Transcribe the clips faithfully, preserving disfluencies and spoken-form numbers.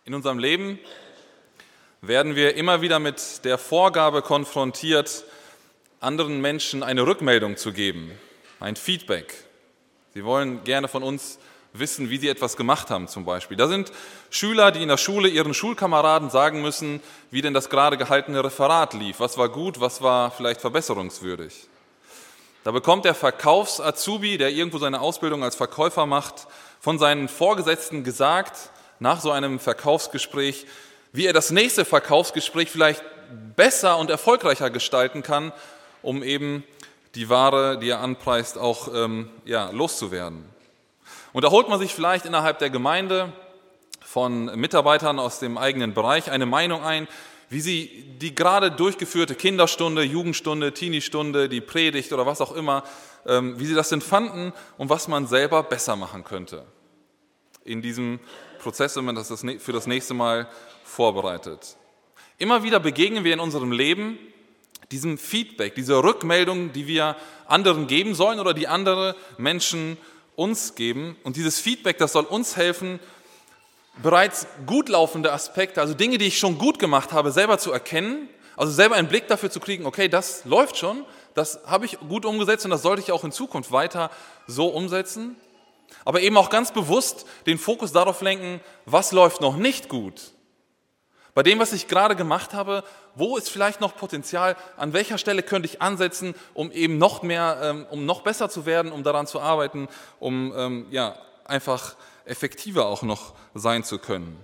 In unserem Leben werden wir immer wieder mit der Vorgabe konfrontiert, anderen Menschen eine Rückmeldung zu geben, ein Feedback. Sie wollen gerne von uns wissen, wie sie etwas gemacht haben zum Beispiel. Da sind Schüler, die in der Schule ihren Schulkameraden sagen müssen, wie denn das gerade gehaltene Referat lief, was war gut, was war vielleicht verbesserungswürdig. Da bekommt der Verkaufs-Azubi, der irgendwo seine Ausbildung als Verkäufer macht, von seinen Vorgesetzten gesagt, nach so einem Verkaufsgespräch, wie er das nächste Verkaufsgespräch vielleicht besser und erfolgreicher gestalten kann, um eben die Ware, die er anpreist, auch ähm, ja, loszuwerden. Und da holt man sich vielleicht innerhalb der Gemeinde von Mitarbeitern aus dem eigenen Bereich eine Meinung ein, wie sie die gerade durchgeführte Kinderstunde, Jugendstunde, Teenie-Stunde, die Predigt oder was auch immer, ähm, wie sie das denn fanden und was man selber besser machen könnte in diesem Prozess, wenn man das für das nächste Mal vorbereitet. Immer wieder begegnen wir in unserem Leben diesem Feedback, dieser Rückmeldung, die wir anderen geben sollen oder die andere Menschen uns geben. Und dieses Feedback, das soll uns helfen, bereits gut laufende Aspekte, also Dinge, die ich schon gut gemacht habe, selber zu erkennen, also selber einen Blick dafür zu kriegen, okay, das läuft schon, das habe ich gut umgesetzt und das sollte ich auch in Zukunft weiter so umsetzen. Aber eben auch ganz bewusst den Fokus darauf lenken, was läuft noch nicht gut. Bei dem, was ich gerade gemacht habe, wo ist vielleicht noch Potenzial, an welcher Stelle könnte ich ansetzen, um eben noch mehr, um noch besser zu werden, um daran zu arbeiten, um ja, einfach effektiver auch noch sein zu können.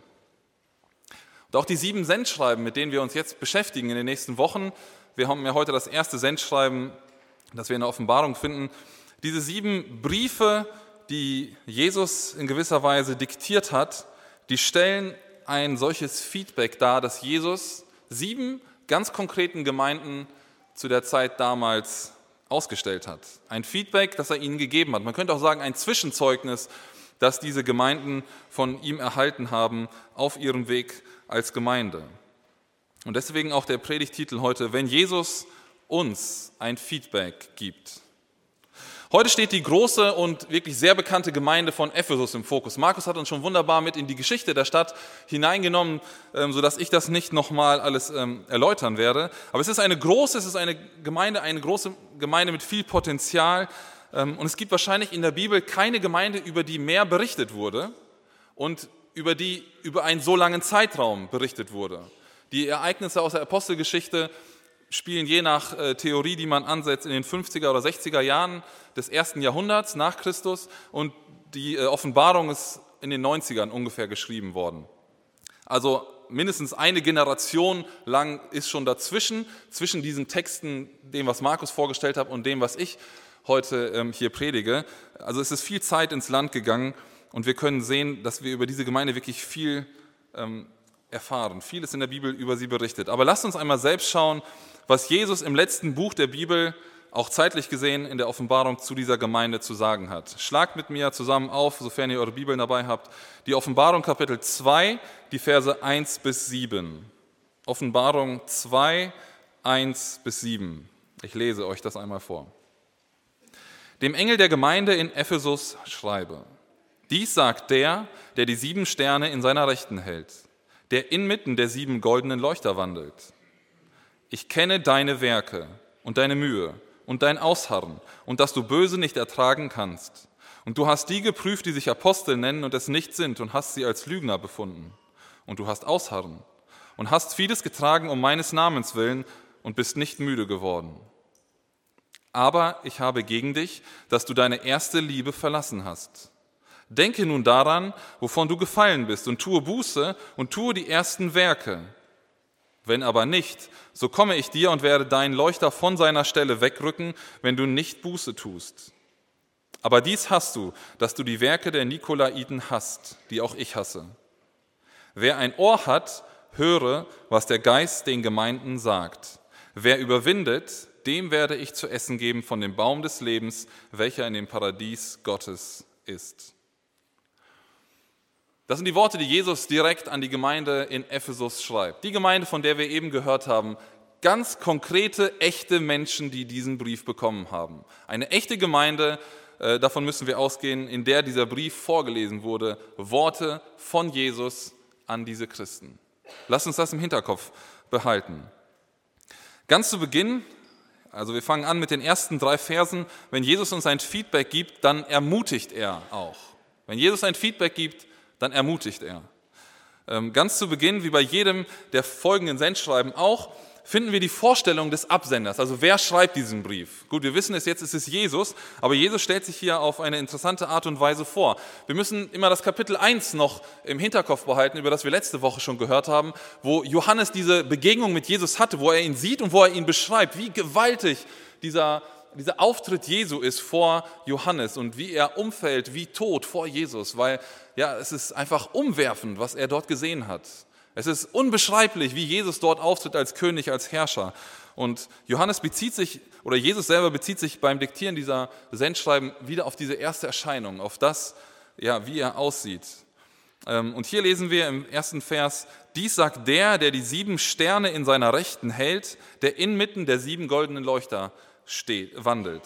Und auch die sieben Sendschreiben, mit denen wir uns jetzt beschäftigen in den nächsten Wochen, wir haben ja heute das erste Sendschreiben, das wir in der Offenbarung finden, diese sieben Briefe, die Jesus in gewisser Weise diktiert hat, die stellen ein solches Feedback dar, dass Jesus sieben ganz konkreten Gemeinden zu der Zeit damals ausgestellt hat. Ein Feedback, das er ihnen gegeben hat. Man könnte auch sagen, ein Zwischenzeugnis, das diese Gemeinden von ihm erhalten haben auf ihrem Weg als Gemeinde. Und deswegen auch der Predigttitel heute, wenn Jesus uns ein Feedback gibt. Heute steht die große und wirklich sehr bekannte Gemeinde von Ephesus im Fokus. Markus hat uns schon wunderbar mit in die Geschichte der Stadt hineingenommen, sodass ich das nicht nochmal alles erläutern werde. Aber es ist eine große, es ist eine Gemeinde, eine große Gemeinde mit viel Potenzial. Und es gibt wahrscheinlich in der Bibel keine Gemeinde, über die mehr berichtet wurde und über die über einen so langen Zeitraum berichtet wurde. Die Ereignisse aus der Apostelgeschichte spielen je nach äh, Theorie, die man ansetzt, in den fünfziger oder sechziger Jahren des ersten Jahrhunderts nach Christus und die äh, Offenbarung ist in den neunzigern ungefähr geschrieben worden. Also mindestens eine Generation lang ist schon dazwischen, zwischen diesen Texten, dem, was Markus vorgestellt hat und dem, was ich heute ähm, hier predige. Also es ist viel Zeit ins Land gegangen und wir können sehen, dass wir über diese Gemeinde wirklich viel ähm, erfahren. Vieles in der Bibel über sie berichtet. Aber lasst uns einmal selbst schauen, was Jesus im letzten Buch der Bibel, auch zeitlich gesehen in der Offenbarung zu dieser Gemeinde zu sagen hat. Schlagt mit mir zusammen auf, sofern ihr eure Bibeln dabei habt, die Offenbarung Kapitel zwei, die Verse eins bis sieben. Offenbarung zwei, eins bis sieben. Ich lese euch das einmal vor. Dem Engel der Gemeinde in Ephesus schreibe: Dies sagt der, der die sieben Sterne in seiner Rechten hält, der inmitten der sieben goldenen Leuchter wandelt. Ich kenne deine Werke und deine Mühe und dein Ausharren und dass du Böse nicht ertragen kannst. Und du hast die geprüft, die sich Apostel nennen und es nicht sind und hast sie als Lügner befunden. Und du hast Ausharren und hast vieles getragen um meines Namens willen und bist nicht müde geworden. Aber ich habe gegen dich, dass du deine erste Liebe verlassen hast. Denke nun daran, wovon du gefallen bist, und tue Buße und tue die ersten Werke. Wenn aber nicht, so komme ich dir und werde deinen Leuchter von seiner Stelle wegrücken, wenn du nicht Buße tust. Aber dies hast du, dass du die Werke der Nikolaiten hasst, die auch ich hasse. Wer ein Ohr hat, höre, was der Geist den Gemeinden sagt. Wer überwindet, dem werde ich zu essen geben von dem Baum des Lebens, welcher in dem Paradies Gottes ist. Das sind die Worte, die Jesus direkt an die Gemeinde in Ephesus schreibt. Die Gemeinde, von der wir eben gehört haben, ganz konkrete, echte Menschen, die diesen Brief bekommen haben. Eine echte Gemeinde, äh, davon müssen wir ausgehen, in der dieser Brief vorgelesen wurde, Worte von Jesus an diese Christen. Lasst uns das im Hinterkopf behalten. Ganz zu Beginn, also wir fangen an mit den ersten drei Versen, wenn Jesus uns ein Feedback gibt, dann ermutigt er auch. Wenn Jesus ein Feedback gibt, dann ermutigt er. Ganz zu Beginn, wie bei jedem der folgenden Sendschreiben auch, finden wir die Vorstellung des Absenders. Also wer schreibt diesen Brief? Gut, wir wissen es jetzt, es ist Jesus, aber Jesus stellt sich hier auf eine interessante Art und Weise vor. Wir müssen immer das Kapitel eins noch im Hinterkopf behalten, über das wir letzte Woche schon gehört haben, wo Johannes diese Begegnung mit Jesus hatte, wo er ihn sieht und wo er ihn beschreibt, wie gewaltig dieser, dieser Auftritt Jesu ist vor Johannes und wie er umfällt, wie tot vor Jesus, weil ja, es ist einfach umwerfend, was er dort gesehen hat. Es ist unbeschreiblich, wie Jesus dort auftritt als König, als Herrscher. Und Johannes bezieht sich, oder Jesus selber bezieht sich beim Diktieren dieser Sendschreiben wieder auf diese erste Erscheinung, auf das, ja, wie er aussieht. Und hier lesen wir im ersten Vers: Dies sagt der, der die sieben Sterne in seiner Rechten hält, der inmitten der sieben goldenen Leuchter steht, wandelt.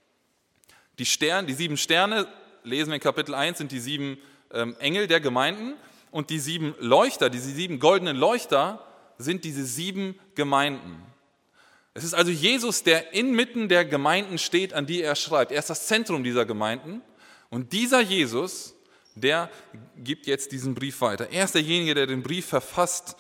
Die Sterne, die sieben Sterne, lesen wir in Kapitel eins, sind die sieben ähm, Engel der Gemeinden. Und die sieben Leuchter, diese sieben goldenen Leuchter, sind diese sieben Gemeinden. Es ist also Jesus, der inmitten der Gemeinden steht, an die er schreibt. Er ist das Zentrum dieser Gemeinden. Und dieser Jesus, der gibt jetzt diesen Brief weiter. Er ist derjenige, der den Brief verfasst,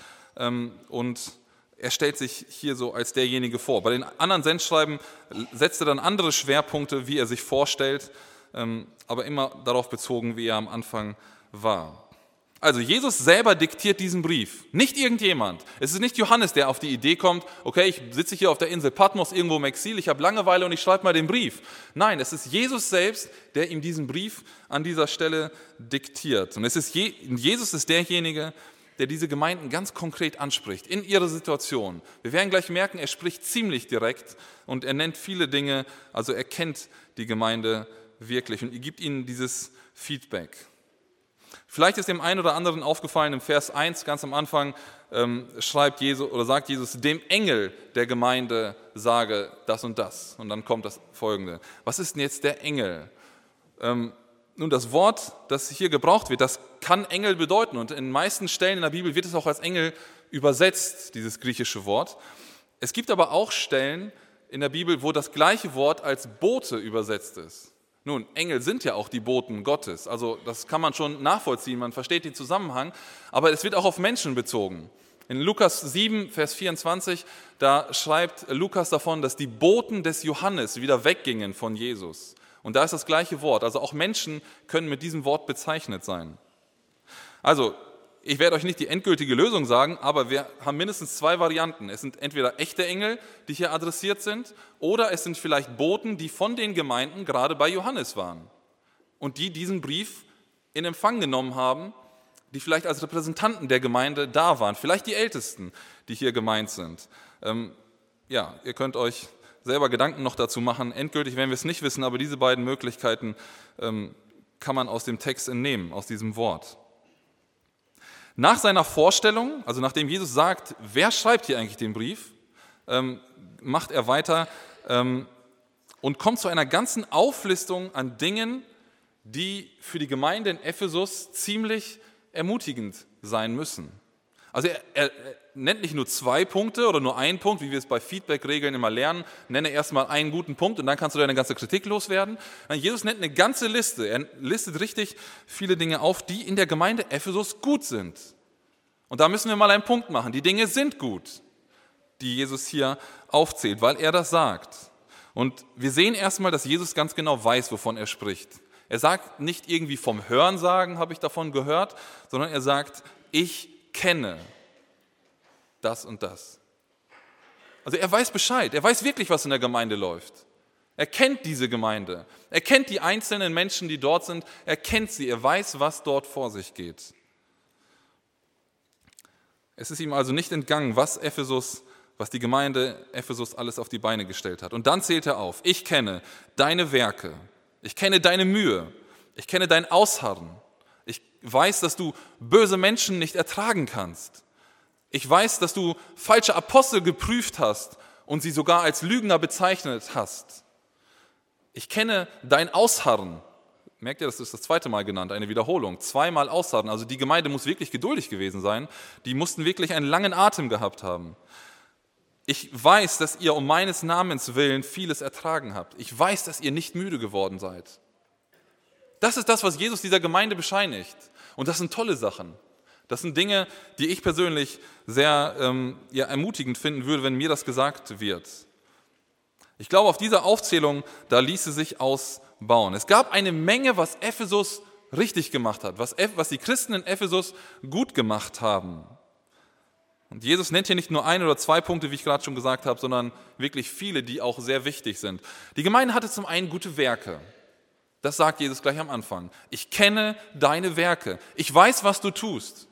und er stellt sich hier so als derjenige vor. Bei den anderen Sendschreiben setzt er dann andere Schwerpunkte, wie er sich vorstellt, aber immer darauf bezogen, wie er am Anfang war. Also Jesus selber diktiert diesen Brief, nicht irgendjemand. Es ist nicht Johannes, der auf die Idee kommt, okay, ich sitze hier auf der Insel Patmos irgendwo im Exil, ich habe Langeweile und ich schreibe mal den Brief. Nein, es ist Jesus selbst, der ihm diesen Brief an dieser Stelle diktiert. Und es ist Je- Jesus ist derjenige, der diese Gemeinden ganz konkret anspricht, in ihrer Situation. Wir werden gleich merken, er spricht ziemlich direkt und er nennt viele Dinge, also er kennt die Gemeinde wirklich und er gibt ihnen dieses Feedback. Vielleicht ist dem einen oder anderen aufgefallen, im Vers eins ganz am Anfang ähm, schreibt Jesus oder sagt Jesus, dem Engel der Gemeinde sage das und das. Und dann kommt das Folgende. Was ist denn jetzt der Engel? Ähm, nun, das Wort, das hier gebraucht wird, das kann Engel bedeuten. Und in den meisten Stellen in der Bibel wird es auch als Engel übersetzt, dieses griechische Wort. Es gibt aber auch Stellen in der Bibel, wo das gleiche Wort als Bote übersetzt ist. Nun, Engel sind ja auch die Boten Gottes, also das kann man schon nachvollziehen, man versteht den Zusammenhang, aber es wird auch auf Menschen bezogen. In Lukas sieben, Vers vierundzwanzig, da schreibt Lukas davon, dass die Boten des Johannes wieder weggingen von Jesus. Und da ist das gleiche Wort, also auch Menschen können mit diesem Wort bezeichnet sein. Also, ich werde euch nicht die endgültige Lösung sagen, aber wir haben mindestens zwei Varianten. Es sind entweder echte Engel, die hier adressiert sind, oder es sind vielleicht Boten, die von den Gemeinden gerade bei Johannes waren und die diesen Brief in Empfang genommen haben, die vielleicht als Repräsentanten der Gemeinde da waren, vielleicht die Ältesten, die hier gemeint sind. Ähm, ja, ihr könnt euch selber Gedanken noch dazu machen. Endgültig werden wir es nicht wissen, aber diese beiden Möglichkeiten ähm, kann man aus dem Text entnehmen, aus diesem Wort. Nach seiner Vorstellung, also nachdem Jesus sagt, wer schreibt hier eigentlich den Brief, ähm, macht er weiter ähm, und kommt zu einer ganzen Auflistung an Dingen, die für die Gemeinde in Ephesus ziemlich ermutigend sein müssen. Also er, er, er nennt nicht nur zwei Punkte oder nur einen Punkt, wie wir es bei Feedback-Regeln immer lernen, nenne erstmal einen guten Punkt und dann kannst du deine ganze Kritik loswerden. Nein, Jesus nennt eine ganze Liste, er listet richtig viele Dinge auf, die in der Gemeinde Ephesus gut sind. Und da müssen wir mal einen Punkt machen, die Dinge sind gut, die Jesus hier aufzählt, weil er das sagt. Und wir sehen erstmal, dass Jesus ganz genau weiß, wovon er spricht. Er sagt nicht irgendwie vom Hörensagen, habe ich davon gehört, sondern er sagt, ich kenne das und das. Also er weiß Bescheid, er weiß wirklich, was in der Gemeinde läuft. Er kennt diese Gemeinde, er kennt die einzelnen Menschen, die dort sind, er kennt sie, er weiß, was dort vor sich geht. Es ist ihm also nicht entgangen, was Ephesus, was die Gemeinde Ephesus alles auf die Beine gestellt hat. Und dann zählt er auf, ich kenne deine Werke, ich kenne deine Mühe, ich kenne dein Ausharren, ich weiß, dass du böse Menschen nicht ertragen kannst. Ich weiß, dass du falsche Apostel geprüft hast und sie sogar als Lügner bezeichnet hast. Ich kenne dein Ausharren, merkt ihr, das ist das zweite Mal genannt, eine Wiederholung, zweimal ausharren. Also die Gemeinde muss wirklich geduldig gewesen sein. Die mussten wirklich einen langen Atem gehabt haben. Ich weiß, dass ihr um meines Namens willen vieles ertragen habt. Ich weiß, dass ihr nicht müde geworden seid. Das ist das, was Jesus dieser Gemeinde bescheinigt. Und das sind tolle Sachen. Das sind Dinge, die ich persönlich sehr ähm, ja, ermutigend finden würde, wenn mir das gesagt wird. Ich glaube, auf dieser Aufzählung, da ließe sich ausbauen. Es gab eine Menge, was Ephesus richtig gemacht hat, was, was die Christen in Ephesus gut gemacht haben. Und Jesus nennt hier nicht nur ein oder zwei Punkte, wie ich gerade schon gesagt habe, sondern wirklich viele, die auch sehr wichtig sind. Die Gemeinde hatte zum einen gute Werke. Das sagt Jesus gleich am Anfang. Ich kenne deine Werke. Ich weiß, was du tust.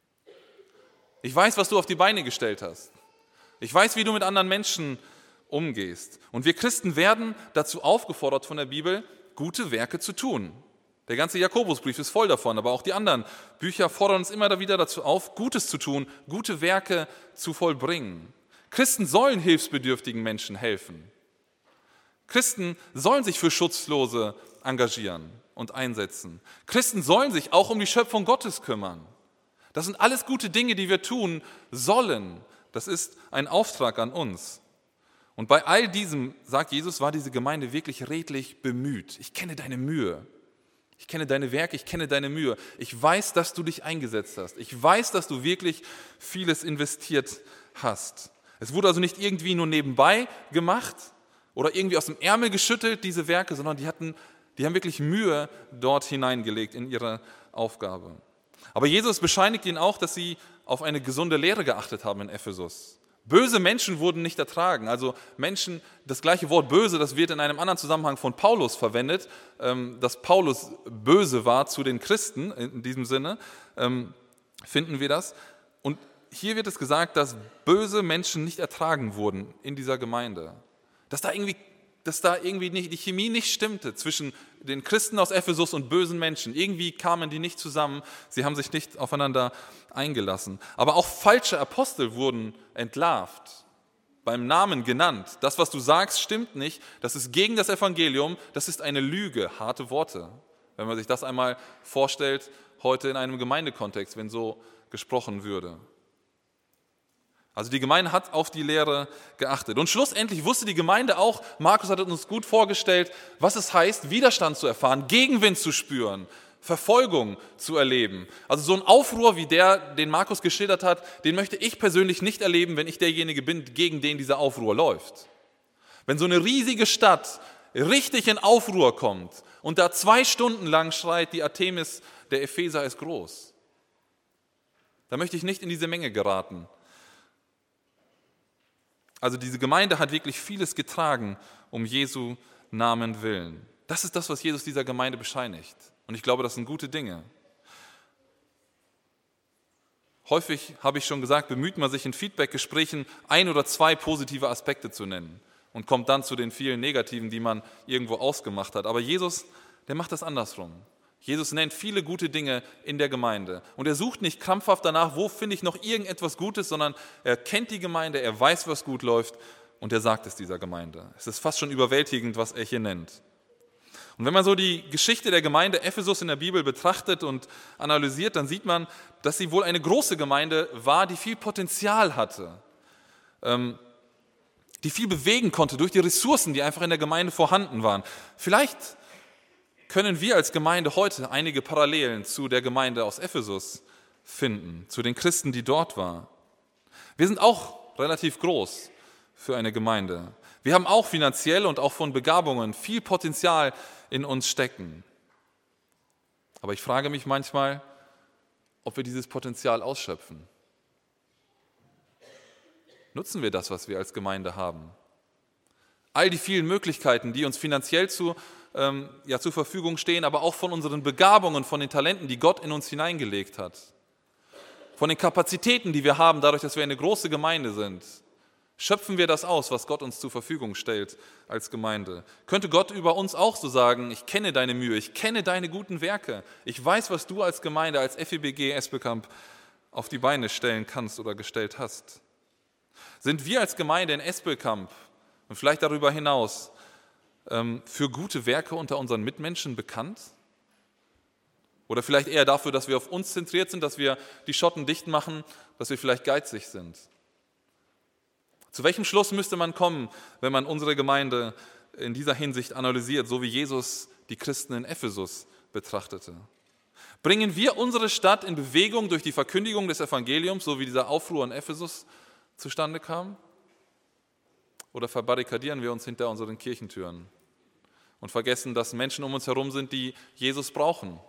Ich weiß, was du auf die Beine gestellt hast. Ich weiß, wie du mit anderen Menschen umgehst. Und wir Christen werden dazu aufgefordert von der Bibel, gute Werke zu tun. Der ganze Jakobusbrief ist voll davon, aber auch die anderen Bücher fordern uns immer wieder dazu auf, Gutes zu tun, gute Werke zu vollbringen. Christen sollen hilfsbedürftigen Menschen helfen. Christen sollen sich für Schutzlose engagieren und einsetzen. Christen sollen sich auch um die Schöpfung Gottes kümmern. Das sind alles gute Dinge, die wir tun sollen. Das ist ein Auftrag an uns. Und bei all diesem, sagt Jesus, war diese Gemeinde wirklich redlich bemüht. Ich kenne deine Mühe. Ich kenne deine Werke, ich kenne deine Mühe. Ich weiß, dass du dich eingesetzt hast. Ich weiß, dass du wirklich vieles investiert hast. Es wurde also nicht irgendwie nur nebenbei gemacht oder irgendwie aus dem Ärmel geschüttelt, diese Werke, sondern die hatten, die haben wirklich Mühe dort hineingelegt in ihre Aufgabe. Aber Jesus bescheinigt ihnen auch, dass sie auf eine gesunde Lehre geachtet haben in Ephesus. Böse Menschen wurden nicht ertragen. Also Menschen, das gleiche Wort böse, das wird in einem anderen Zusammenhang von Paulus verwendet, dass Paulus böse war zu den Christen, in diesem Sinne finden wir das. Und hier wird es gesagt, dass böse Menschen nicht ertragen wurden in dieser Gemeinde. Dass da irgendwie, dass da irgendwie nicht, die Chemie nicht stimmte zwischen den Christen aus Ephesus und bösen Menschen. Irgendwie kamen die nicht zusammen, sie haben sich nicht aufeinander eingelassen. Aber auch falsche Apostel wurden entlarvt, beim Namen genannt. Das, was du sagst, stimmt nicht, das ist gegen das Evangelium, das ist eine Lüge, harte Worte. Wenn man sich das einmal vorstellt, heute in einem Gemeindekontext, wenn so gesprochen würde. Also die Gemeinde hat auf die Lehre geachtet. Und schlussendlich wusste die Gemeinde auch, Markus hat uns gut vorgestellt, was es heißt, Widerstand zu erfahren, Gegenwind zu spüren, Verfolgung zu erleben. Also so ein Aufruhr wie der, den Markus geschildert hat, den möchte ich persönlich nicht erleben, wenn ich derjenige bin, gegen den dieser Aufruhr läuft. Wenn so eine riesige Stadt richtig in Aufruhr kommt und da zwei Stunden lang schreit, die Artemis der Epheser ist groß, da möchte ich nicht in diese Menge geraten. Also diese Gemeinde hat wirklich vieles getragen, um Jesu Namen willen. Das ist das, was Jesus dieser Gemeinde bescheinigt. Und ich glaube, das sind gute Dinge. Häufig, habe ich schon gesagt, bemüht man sich in Feedback-Gesprächen, ein oder zwei positive Aspekte zu nennen und kommt dann zu den vielen negativen, die man irgendwo ausgemacht hat. Aber Jesus, der macht das andersrum. Jesus nennt viele gute Dinge in der Gemeinde. Und er sucht nicht krampfhaft danach, wo finde ich noch irgendetwas Gutes, sondern er kennt die Gemeinde, er weiß, was gut läuft und er sagt es dieser Gemeinde. Es ist fast schon überwältigend, was er hier nennt. Und wenn man so die Geschichte der Gemeinde Ephesus in der Bibel betrachtet und analysiert, dann sieht man, dass sie wohl eine große Gemeinde war, die viel Potenzial hatte, die viel bewegen konnte durch die Ressourcen, die einfach in der Gemeinde vorhanden waren. Vielleicht können wir als Gemeinde heute einige Parallelen zu der Gemeinde aus Ephesus finden, zu den Christen, die dort waren. Wir sind auch relativ groß für eine Gemeinde. Wir haben auch finanziell und auch von Begabungen viel Potenzial in uns stecken. Aber ich frage mich manchmal, ob wir dieses Potenzial ausschöpfen. Nutzen wir das, was wir als Gemeinde haben? All die vielen Möglichkeiten, die uns finanziell zu ähm, ja, zur Verfügung stehen, aber auch von unseren Begabungen, von den Talenten, die Gott in uns hineingelegt hat. Von den Kapazitäten, die wir haben, dadurch, dass wir eine große Gemeinde sind. Schöpfen wir das aus, was Gott uns zur Verfügung stellt als Gemeinde? Könnte Gott über uns auch so sagen, ich kenne deine Mühe, ich kenne deine guten Werke, ich weiß, was du als Gemeinde, als F E B G Espelkamp auf die Beine stellen kannst oder gestellt hast? Sind wir als Gemeinde in Espelkamp und vielleicht darüber hinaus für gute Werke unter unseren Mitmenschen bekannt? Oder vielleicht eher dafür, dass wir auf uns zentriert sind, dass wir die Schotten dicht machen, dass wir vielleicht geizig sind. Zu welchem Schluss müsste man kommen, wenn man unsere Gemeinde in dieser Hinsicht analysiert, so wie Jesus die Christen in Ephesus betrachtete? Bringen wir unsere Stadt in Bewegung durch die Verkündigung des Evangeliums, so wie dieser Aufruhr in Ephesus zustande kam? Oder verbarrikadieren wir uns hinter unseren Kirchentüren und vergessen, dass Menschen um uns herum sind, die Jesus brauchen?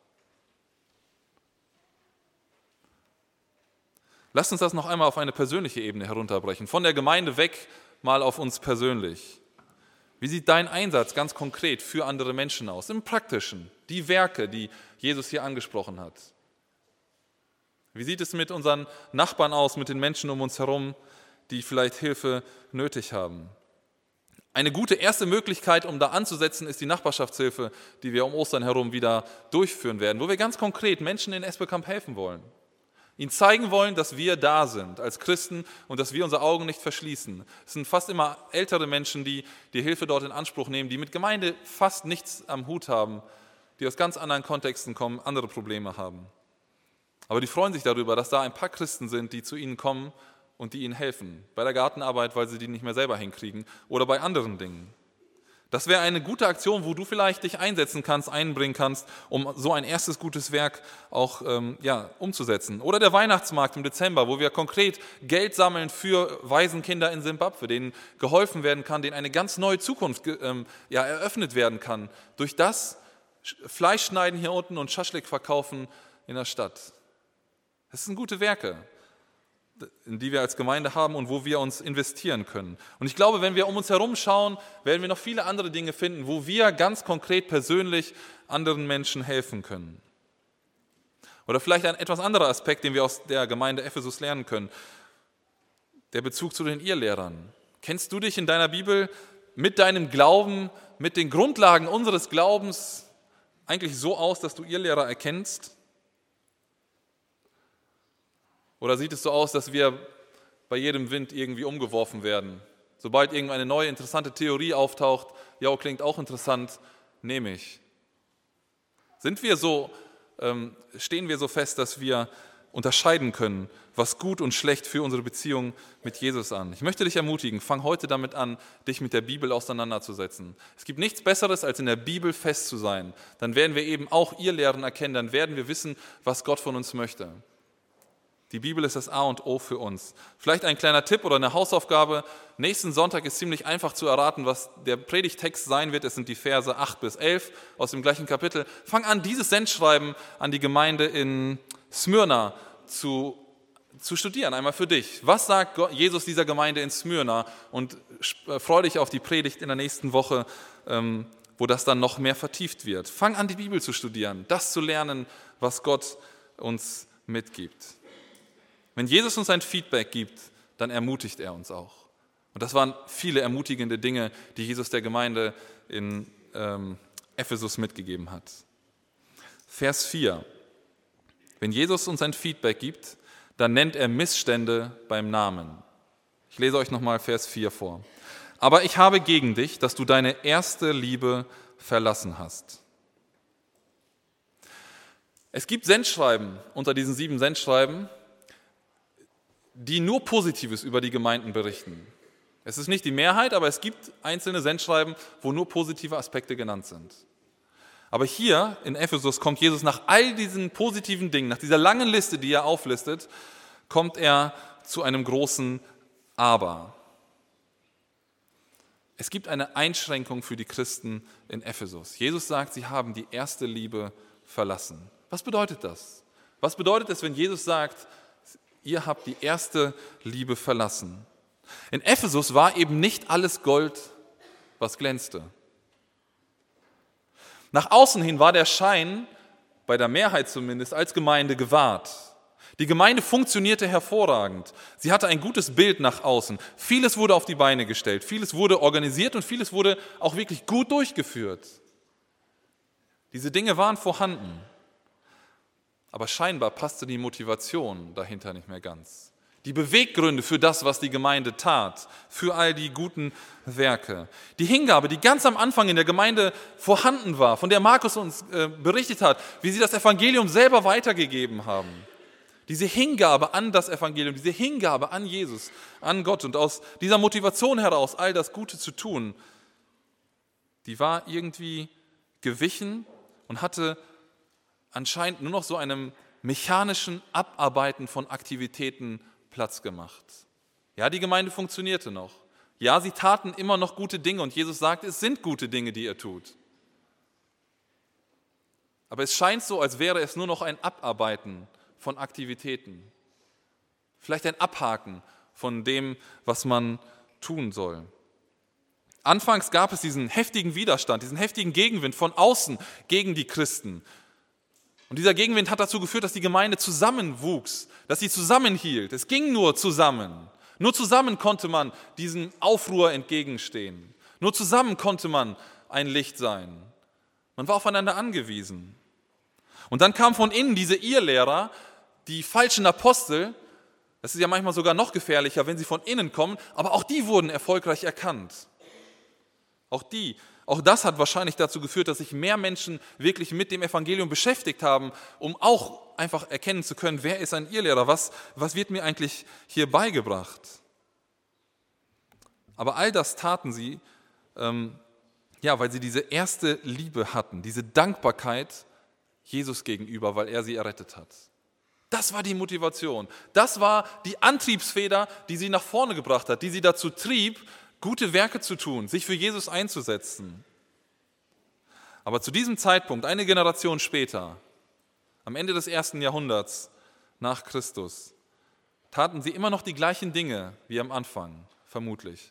Lasst uns das noch einmal auf eine persönliche Ebene herunterbrechen, von der Gemeinde weg mal auf uns persönlich. Wie sieht dein Einsatz ganz konkret für andere Menschen aus, im Praktischen, die Werke, die Jesus hier angesprochen hat? Wie sieht es mit unseren Nachbarn aus, mit den Menschen um uns herum, die vielleicht Hilfe nötig haben? Eine gute erste Möglichkeit, um da anzusetzen, ist die Nachbarschaftshilfe, die wir um Ostern herum wieder durchführen werden, wo wir ganz konkret Menschen in Esbekamp helfen wollen. Ihnen zeigen wollen, dass wir da sind als Christen und dass wir unsere Augen nicht verschließen. Es sind fast immer ältere Menschen, die die Hilfe dort in Anspruch nehmen, die mit Gemeinde fast nichts am Hut haben, die aus ganz anderen Kontexten kommen, andere Probleme haben. Aber die freuen sich darüber, dass da ein paar Christen sind, die zu ihnen kommen und die ihnen helfen. Bei der Gartenarbeit, weil sie die nicht mehr selber hinkriegen, oder bei anderen Dingen. Das wäre eine gute Aktion, wo du vielleicht dich einsetzen kannst, einbringen kannst, um so ein erstes gutes Werk auch ähm, ja, umzusetzen. Oder der Weihnachtsmarkt im Dezember, wo wir konkret Geld sammeln für Waisenkinder in Simbabwe, denen geholfen werden kann, denen eine ganz neue Zukunft ähm, ja, eröffnet werden kann. Durch das Fleisch schneiden hier unten und Schaschlik verkaufen in der Stadt. Das sind gute Werke, in die wir als Gemeinde haben und wo wir uns investieren können. Und ich glaube, wenn wir um uns herum schauen, werden wir noch viele andere Dinge finden, wo wir ganz konkret persönlich anderen Menschen helfen können. Oder vielleicht ein etwas anderer Aspekt, den wir aus der Gemeinde Ephesus lernen können, der Bezug zu den Irrlehrern. Kennst du dich in deiner Bibel mit deinem Glauben, mit den Grundlagen unseres Glaubens eigentlich so aus, dass du Irrlehrer erkennst? Oder sieht es so aus, dass wir bei jedem Wind irgendwie umgeworfen werden? Sobald irgendeine neue interessante Theorie auftaucht, ja, klingt auch interessant, nehme ich. Sind wir so, ähm, stehen wir so fest, dass wir unterscheiden können, was gut und schlecht für unsere Beziehung mit Jesus an? Ich möchte dich ermutigen, fang heute damit an, dich mit der Bibel auseinanderzusetzen. Es gibt nichts Besseres, als in der Bibel fest zu sein. Dann werden wir eben auch Irrlehren erkennen, dann werden wir wissen, was Gott von uns möchte. Die Bibel ist das A und O für uns. Vielleicht ein kleiner Tipp oder eine Hausaufgabe. Nächsten Sonntag ist ziemlich einfach zu erraten, was der Predigtext sein wird. Es sind die Verse acht bis elf aus dem gleichen Kapitel. Fang an, dieses Sendschreiben an die Gemeinde in Smyrna zu, zu studieren, einmal für dich. Was sagt Jesus dieser Gemeinde in Smyrna? Und freu dich auf die Predigt in der nächsten Woche, wo das dann noch mehr vertieft wird. Fang an, die Bibel zu studieren, das zu lernen, was Gott uns mitgibt. Wenn Jesus uns ein Feedback gibt, dann ermutigt er uns auch. Und das waren viele ermutigende Dinge, die Jesus der Gemeinde in ähm, Ephesus mitgegeben hat. Vers vier. Wenn Jesus uns ein Feedback gibt, dann nennt er Missstände beim Namen. Ich lese euch nochmal Vers vier vor. Aber ich habe gegen dich, dass du deine erste Liebe verlassen hast. Es gibt Sendschreiben unter diesen sieben Sendschreiben, die nur Positives über die Gemeinden berichten. Es ist nicht die Mehrheit, aber es gibt einzelne Sendschreiben, wo nur positive Aspekte genannt sind. Aber hier in Ephesus kommt Jesus nach all diesen positiven Dingen, nach dieser langen Liste, die er auflistet, kommt er zu einem großen Aber. Es gibt eine Einschränkung für die Christen in Ephesus. Jesus sagt, sie haben die erste Liebe verlassen. Was bedeutet das? Was bedeutet es, wenn Jesus sagt, ihr habt die erste Liebe verlassen? In Ephesus war eben nicht alles Gold, was glänzte. Nach außen hin war der Schein, bei der Mehrheit zumindest, als Gemeinde gewahrt. Die Gemeinde funktionierte hervorragend. Sie hatte ein gutes Bild nach außen. Vieles wurde auf die Beine gestellt, vieles wurde organisiert und vieles wurde auch wirklich gut durchgeführt. Diese Dinge waren vorhanden. Aber scheinbar passte die Motivation dahinter nicht mehr ganz. die Beweggründe für das, was die Gemeinde tat, für all die guten Werke. Die Hingabe, die ganz am Anfang in der Gemeinde vorhanden war, von der Markus uns äh, berichtet hat, wie sie das Evangelium selber weitergegeben haben. Diese Hingabe an das Evangelium, diese Hingabe an Jesus, an Gott und aus dieser Motivation heraus, all das Gute zu tun, die war irgendwie gewichen und hatte anscheinend nur noch so einem mechanischen Abarbeiten von Aktivitäten Platz gemacht. Ja, die Gemeinde funktionierte noch. Ja, sie taten immer noch gute Dinge und Jesus sagt, es sind gute Dinge, die ihr tut. Aber es scheint so, als wäre es nur noch ein Abarbeiten von Aktivitäten. Vielleicht ein Abhaken von dem, was man tun soll. Anfangs gab es diesen heftigen Widerstand, diesen heftigen Gegenwind von außen gegen die Christen. Und dieser Gegenwind hat dazu geführt, dass die Gemeinde zusammenwuchs, dass sie zusammenhielt. Es ging nur zusammen. Nur zusammen konnte man diesem Aufruhr entgegenstehen. Nur zusammen konnte man ein Licht sein. Man war aufeinander angewiesen. Und dann kamen von innen diese Irrlehrer, die falschen Apostel. Das ist ja manchmal sogar noch gefährlicher, wenn sie von innen kommen. Aber auch die wurden erfolgreich erkannt. Auch die, auch das hat wahrscheinlich dazu geführt, dass sich mehr Menschen wirklich mit dem Evangelium beschäftigt haben, um auch einfach erkennen zu können, wer ist ein Irrlehrer, was, was wird mir eigentlich hier beigebracht. Aber all das taten sie, ähm, ja, weil sie diese erste Liebe hatten, diese Dankbarkeit Jesus gegenüber, weil er sie errettet hat. Das war die Motivation, das war die Antriebsfeder, die sie nach vorne gebracht hat, die sie dazu trieb, gute Werke zu tun, sich für Jesus einzusetzen. Aber zu diesem Zeitpunkt, eine Generation später, am Ende des ersten Jahrhunderts nach Christus, taten sie immer noch die gleichen Dinge wie am Anfang, vermutlich.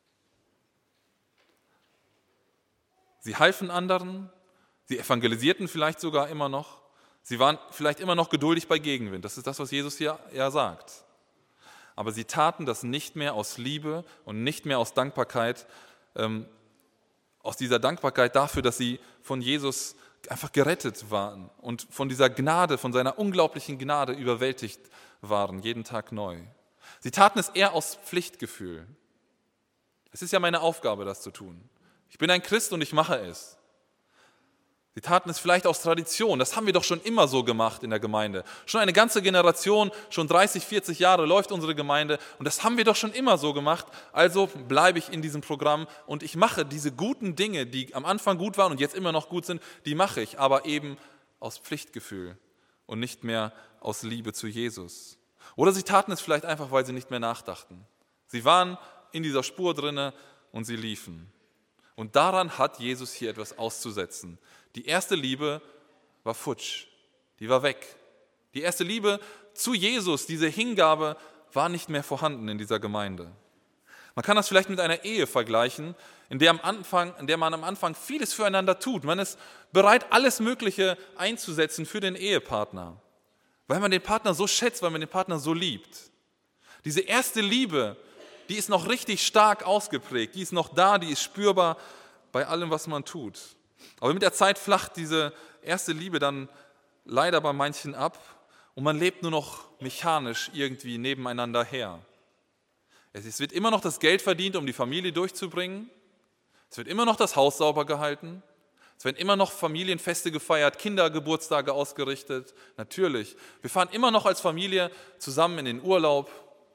Sie halfen anderen, sie evangelisierten vielleicht sogar immer noch, sie waren vielleicht immer noch geduldig bei Gegenwind. Das ist das, was Jesus hier ja sagt. Aber sie taten das nicht mehr aus Liebe und nicht mehr aus Dankbarkeit, ähm, aus dieser Dankbarkeit dafür, dass sie von Jesus einfach gerettet waren und von dieser Gnade, von seiner unglaublichen Gnade überwältigt waren, jeden Tag neu. Sie taten es eher aus Pflichtgefühl. Es ist ja meine Aufgabe, das zu tun. Ich bin ein Christ und ich mache es. Sie taten es vielleicht aus Tradition, das haben wir doch schon immer so gemacht in der Gemeinde. Schon eine ganze Generation, schon dreißig, vierzig Jahre läuft unsere Gemeinde und das haben wir doch schon immer so gemacht. Also bleibe ich in diesem Programm und ich mache diese guten Dinge, die am Anfang gut waren und jetzt immer noch gut sind, die mache ich, aber eben aus Pflichtgefühl und nicht mehr aus Liebe zu Jesus. Oder sie taten es vielleicht einfach, weil sie nicht mehr nachdachten. Sie waren in dieser Spur drinne und sie liefen. Und daran hat Jesus hier etwas auszusetzen. Die erste Liebe war futsch, die war weg. Die erste Liebe zu Jesus, diese Hingabe, war nicht mehr vorhanden in dieser Gemeinde. Man kann das vielleicht mit einer Ehe vergleichen, in der, am Anfang, in der man am Anfang vieles füreinander tut. Man ist bereit, alles Mögliche einzusetzen für den Ehepartner, weil man den Partner so schätzt, weil man den Partner so liebt. Diese erste Liebe, die ist noch richtig stark ausgeprägt, die ist noch da, die ist spürbar bei allem, was man tut. Aber mit der Zeit flacht diese erste Liebe dann leider bei manchen ab und man lebt nur noch mechanisch irgendwie nebeneinander her. Es wird immer noch das Geld verdient, um die Familie durchzubringen. Es wird immer noch das Haus sauber gehalten. Es werden immer noch Familienfeste gefeiert, Kindergeburtstage ausgerichtet. Natürlich, wir fahren immer noch als Familie zusammen in den Urlaub.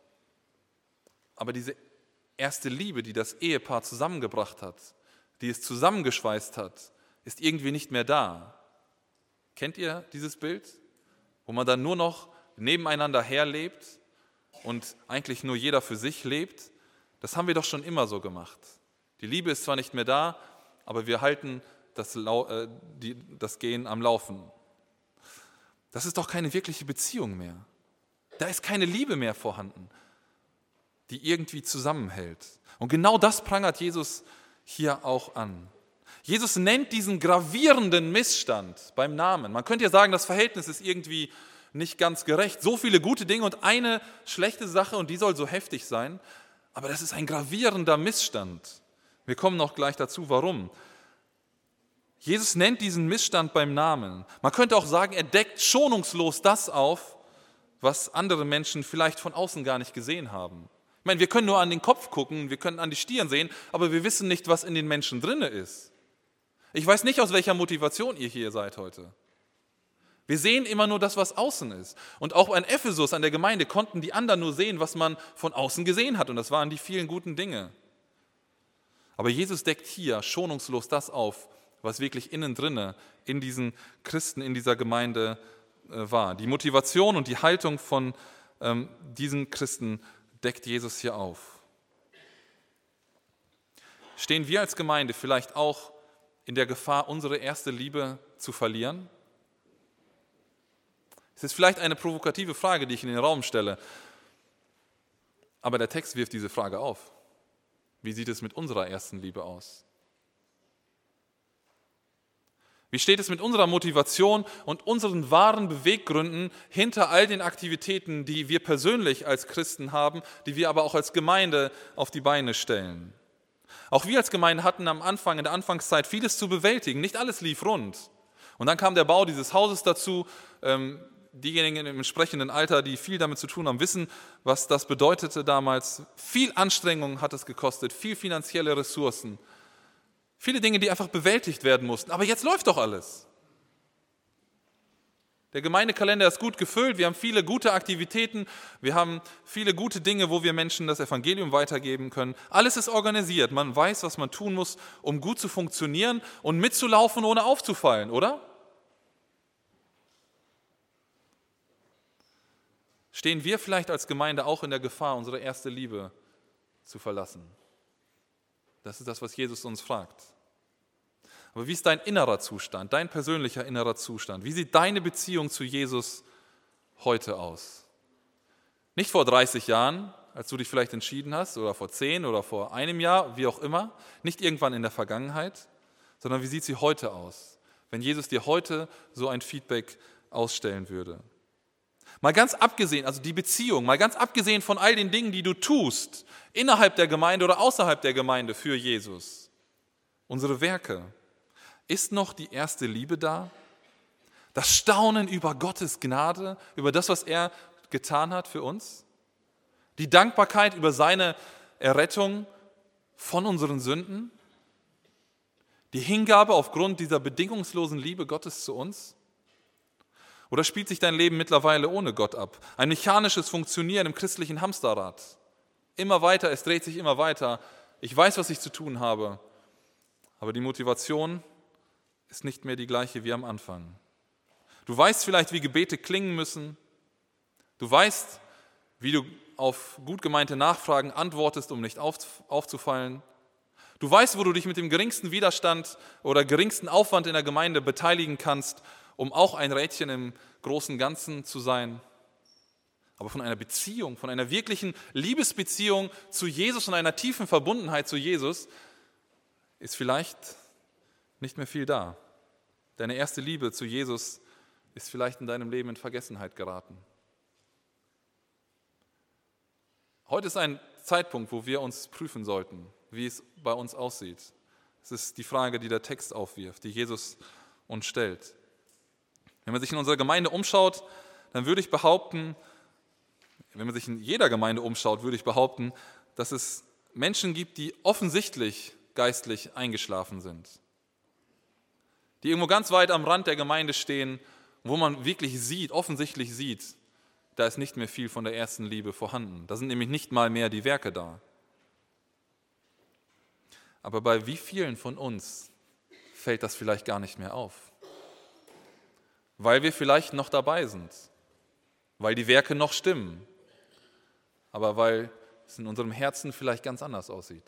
Aber diese erste Liebe, die das Ehepaar zusammengebracht hat, die es zusammengeschweißt hat, ist irgendwie nicht mehr da. Kennt ihr dieses Bild? Wo man dann nur noch nebeneinander herlebt und eigentlich nur jeder für sich lebt? Das haben wir doch schon immer so gemacht. Die Liebe ist zwar nicht mehr da, aber wir halten das, äh, die, das Gehen am Laufen. Das ist doch keine wirkliche Beziehung mehr. Da ist keine Liebe mehr vorhanden, die irgendwie zusammenhält. Und genau das prangert Jesus hier auch an. Jesus nennt diesen gravierenden Missstand beim Namen. Man könnte ja sagen, das Verhältnis ist irgendwie nicht ganz gerecht. So viele gute Dinge und eine schlechte Sache und die soll so heftig sein. Aber das ist ein gravierender Missstand. Wir kommen noch gleich dazu, warum. Jesus nennt diesen Missstand beim Namen. Man könnte auch sagen, er deckt schonungslos das auf, was andere Menschen vielleicht von außen gar nicht gesehen haben. Ich meine, wir können nur an den Kopf gucken, wir können an die Stirn sehen, aber wir wissen nicht, was in den Menschen drinne ist. Ich weiß nicht, aus welcher Motivation ihr hier seid heute. Wir sehen immer nur das, was außen ist. Und auch an Ephesus, an der Gemeinde, konnten die anderen nur sehen, was man von außen gesehen hat. Und das waren die vielen guten Dinge. Aber Jesus deckt hier schonungslos das auf, was wirklich innen drinne in diesen Christen, in dieser Gemeinde äh, war. Die Motivation und die Haltung von ähm, diesen Christen deckt Jesus hier auf. Stehen wir als Gemeinde vielleicht auch in der Gefahr, unsere erste Liebe zu verlieren? Es ist vielleicht eine provokative Frage, die ich in den Raum stelle, aber der Text wirft diese Frage auf. Wie sieht es mit unserer ersten Liebe aus? Wie steht es mit unserer Motivation und unseren wahren Beweggründen hinter all den Aktivitäten, die wir persönlich als Christen haben, die wir aber auch als Gemeinde auf die Beine stellen? Auch wir als Gemeinde hatten am Anfang, in der Anfangszeit, vieles zu bewältigen. Nicht alles lief rund. Und dann kam der Bau dieses Hauses dazu. Ähm, diejenigen im entsprechenden Alter, die viel damit zu tun haben, wissen, was das bedeutete damals. Viel Anstrengung hat es gekostet, viel finanzielle Ressourcen. Viele Dinge, die einfach bewältigt werden mussten. Aber jetzt läuft doch alles. Der Gemeindekalender ist gut gefüllt, wir haben viele gute Aktivitäten, wir haben viele gute Dinge, wo wir Menschen das Evangelium weitergeben können. Alles ist organisiert, man weiß, was man tun muss, um gut zu funktionieren und mitzulaufen, ohne aufzufallen, oder? Stehen wir vielleicht als Gemeinde auch in der Gefahr, unsere erste Liebe zu verlassen? Das ist das, was Jesus uns fragt. Aber wie ist dein innerer Zustand, dein persönlicher innerer Zustand? Wie sieht deine Beziehung zu Jesus heute aus? Nicht vor dreißig Jahren, als du dich vielleicht entschieden hast, oder vor zehn oder vor einem Jahr, wie auch immer. Nicht irgendwann in der Vergangenheit, sondern wie sieht sie heute aus, wenn Jesus dir heute so ein Feedback ausstellen würde? Mal ganz abgesehen, also die Beziehung, mal ganz abgesehen von all den Dingen, die du tust, innerhalb der Gemeinde oder außerhalb der Gemeinde für Jesus, unsere Werke, ist noch die erste Liebe da? Das Staunen über Gottes Gnade, über das, was er getan hat für uns? Die Dankbarkeit über seine Errettung von unseren Sünden? Die Hingabe aufgrund dieser bedingungslosen Liebe Gottes zu uns? Oder spielt sich dein Leben mittlerweile ohne Gott ab? Ein mechanisches Funktionieren im christlichen Hamsterrad. Immer weiter, es dreht sich immer weiter. Ich weiß, was ich zu tun habe. Aber die Motivation ist nicht mehr die gleiche wie am Anfang. Du weißt vielleicht, wie Gebete klingen müssen. Du weißt, wie du auf gut gemeinte Nachfragen antwortest, um nicht aufzufallen. Du weißt, wo du dich mit dem geringsten Widerstand oder geringsten Aufwand in der Gemeinde beteiligen kannst, um auch ein Rädchen im großen Ganzen zu sein. Aber von einer Beziehung, von einer wirklichen Liebesbeziehung zu Jesus und einer tiefen Verbundenheit zu Jesus ist vielleicht nicht mehr viel da. Deine erste Liebe zu Jesus ist vielleicht in deinem Leben in Vergessenheit geraten. Heute ist ein Zeitpunkt, wo wir uns prüfen sollten, wie es bei uns aussieht. Es ist die Frage, die der Text aufwirft, die Jesus uns stellt. Wenn man sich in unserer Gemeinde umschaut, dann würde ich behaupten, wenn man sich in jeder Gemeinde umschaut, würde ich behaupten, dass es Menschen gibt, die offensichtlich geistlich eingeschlafen sind. Die irgendwo ganz weit am Rand der Gemeinde stehen, wo man wirklich sieht, offensichtlich sieht, da ist nicht mehr viel von der ersten Liebe vorhanden. Da sind nämlich nicht mal mehr die Werke da. Aber bei wie vielen von uns fällt das vielleicht gar nicht mehr auf? Weil wir vielleicht noch dabei sind, weil die Werke noch stimmen, aber weil es in unserem Herzen vielleicht ganz anders aussieht.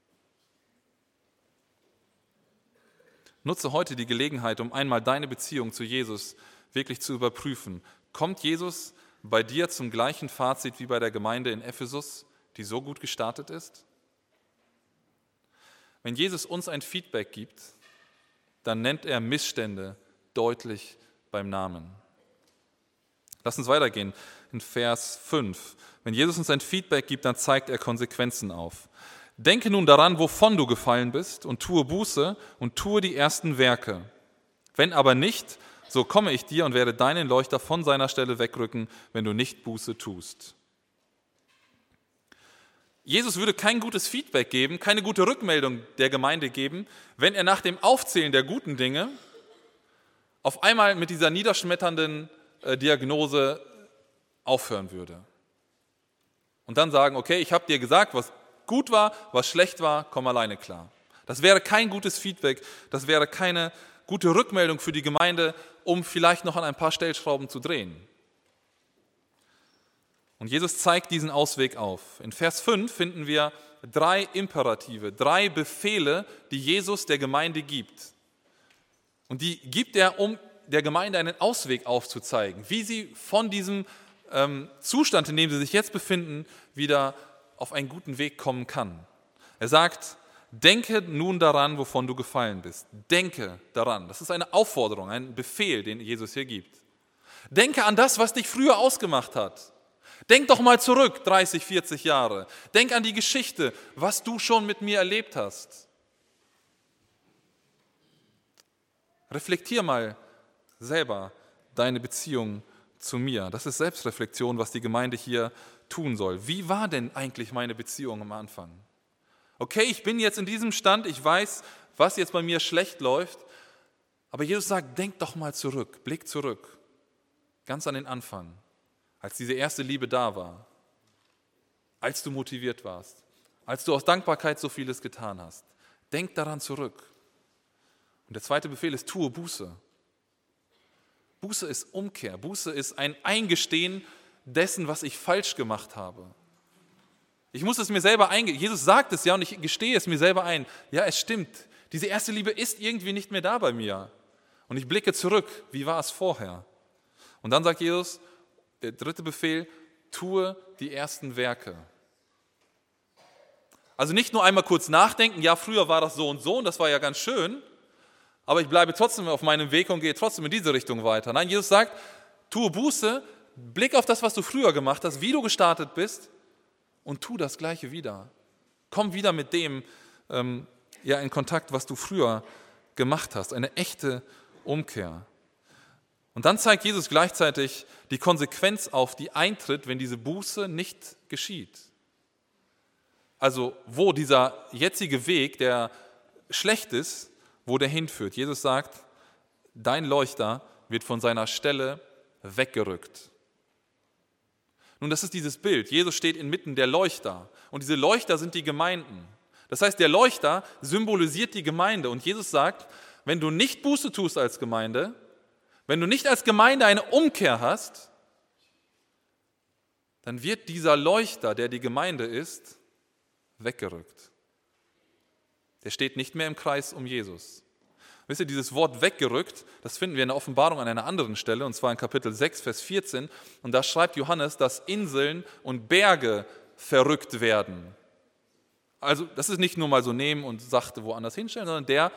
Nutze heute die Gelegenheit, um einmal deine Beziehung zu Jesus wirklich zu überprüfen. Kommt Jesus bei dir zum gleichen Fazit wie bei der Gemeinde in Ephesus, die so gut gestartet ist? Wenn Jesus uns ein Feedback gibt, dann nennt er Missstände deutlich beim Namen. Lass uns weitergehen in Vers fünf. Wenn Jesus uns ein Feedback gibt, dann zeigt er Konsequenzen auf. Denke nun daran, wovon du gefallen bist, und tue Buße und tue die ersten Werke. Wenn aber nicht, so komme ich dir und werde deinen Leuchter von seiner Stelle wegrücken, wenn du nicht Buße tust. Jesus würde kein gutes Feedback geben, keine gute Rückmeldung der Gemeinde geben, wenn er nach dem Aufzählen der guten Dinge auf einmal mit dieser niederschmetternden äh, Diagnose aufhören würde. Und dann sagen, okay, ich habe dir gesagt, was gut war, was schlecht war, komm alleine klar. Das wäre kein gutes Feedback, das wäre keine gute Rückmeldung für die Gemeinde, um vielleicht noch an ein paar Stellschrauben zu drehen. Und Jesus zeigt diesen Ausweg auf. In Vers fünf finden wir drei Imperative, drei Befehle, die Jesus der Gemeinde gibt. Und die gibt er, um der Gemeinde einen Ausweg aufzuzeigen, wie sie von diesem ähm, Zustand, in dem sie sich jetzt befinden, wieder auf einen guten Weg kommen kann. Er sagt, denke nun daran, wovon du gefallen bist. Denke daran. Das ist eine Aufforderung, ein Befehl, den Jesus hier gibt. Denke an das, was dich früher ausgemacht hat. Denk doch mal zurück, dreißig, vierzig Jahre. Denk an die Geschichte, was du schon mit mir erlebt hast. Reflektier mal selber deine Beziehung zu mir. Das ist Selbstreflexion, was die Gemeinde hier tun soll. Wie war denn eigentlich meine Beziehung am Anfang? Okay, ich bin jetzt in diesem Stand, ich weiß, was jetzt bei mir schlecht läuft, aber Jesus sagt, denk doch mal zurück, blick zurück, ganz an den Anfang, als diese erste Liebe da war, als du motiviert warst, als du aus Dankbarkeit so vieles getan hast. Denk daran zurück. Und der zweite Befehl ist, tue Buße. Buße ist Umkehr, Buße ist ein Eingestehen dessen, was ich falsch gemacht habe. Ich muss es mir selber eingestehen. Jesus sagt es ja und ich gestehe es mir selber ein. Ja, es stimmt. Diese erste Liebe ist irgendwie nicht mehr da bei mir. Und ich blicke zurück. Wie war es vorher? Und dann sagt Jesus, der dritte Befehl, tue die ersten Werke. Also nicht nur einmal kurz nachdenken, ja, früher war das so und so und das war ja ganz schön, aber ich bleibe trotzdem auf meinem Weg und gehe trotzdem in diese Richtung weiter. Nein, Jesus sagt, tue Buße, blick auf das, was du früher gemacht hast, wie du gestartet bist, und tu das Gleiche wieder. Komm wieder mit dem ähm, ja, in Kontakt, was du früher gemacht hast. Eine echte Umkehr. Und dann zeigt Jesus gleichzeitig die Konsequenz auf, die eintritt, wenn diese Buße nicht geschieht. Also wo dieser jetzige Weg, der schlecht ist, wo der hinführt. Jesus sagt, dein Leuchter wird von seiner Stelle weggerückt. Nun, das ist dieses Bild. Jesus steht inmitten der Leuchter und diese Leuchter sind die Gemeinden. Das heißt, der Leuchter symbolisiert die Gemeinde und Jesus sagt, wenn du nicht Buße tust als Gemeinde, wenn du nicht als Gemeinde eine Umkehr hast, dann wird dieser Leuchter, der die Gemeinde ist, weggerückt. Der steht nicht mehr im Kreis um Jesus. Wisst ihr, dieses Wort weggerückt, das finden wir in der Offenbarung an einer anderen Stelle, und zwar in Kapitel sechs, Vers vierzehn. Und da schreibt Johannes, dass Inseln und Berge verrückt werden. Also das ist nicht nur mal so nehmen und sachte woanders hinstellen, sondern der